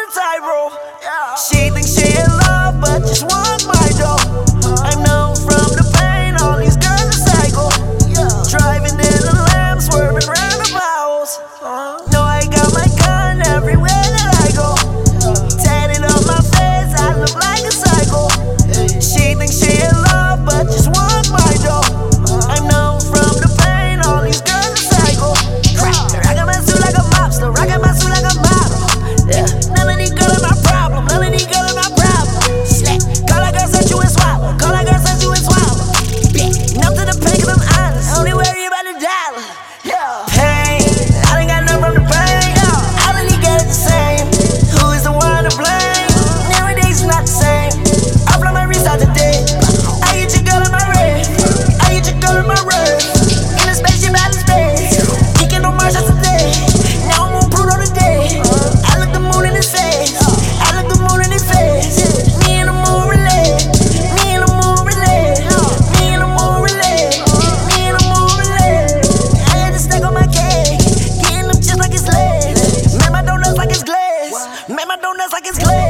the tightrope. She thinks she in love, but just wants my dough. I'm known from the pain, all these girls are psycho. Driving in the lamb, swerving round the vowels. No, I got my gun everywhere that I go. Tatted up my face, I look like a psycho. She thinks she in love, but just wants my dough. I'm known from the pain, all these girls are psycho. I got my suit like a mobster, I got my suit like a model. None of these girls are my problem, none of these girls are my problem. Call that girl, said you and swallow, call that girl, said you and swallow. Enough to the pain, cause I'm honest, only worry about the dollar. Pain, I done got enough from the pain. All of these girls the same. Who is the one to blame? Nowadays it's not the same. I fly my wrist out today. I get your girl in my red. I get your girl in my red. In a spaceship out of space. Geeking on Mars today. Now I'm on Pluto today. I look the moon in his face. I look the moon in his face. Me and the moon relate. Me and the moon relate. Me and the moon relate. Me and the moon relate. I had to stack on my cake. Getting them just like it's lace. Man, my donuts like it's glaze. Man, my donuts like it's glaze.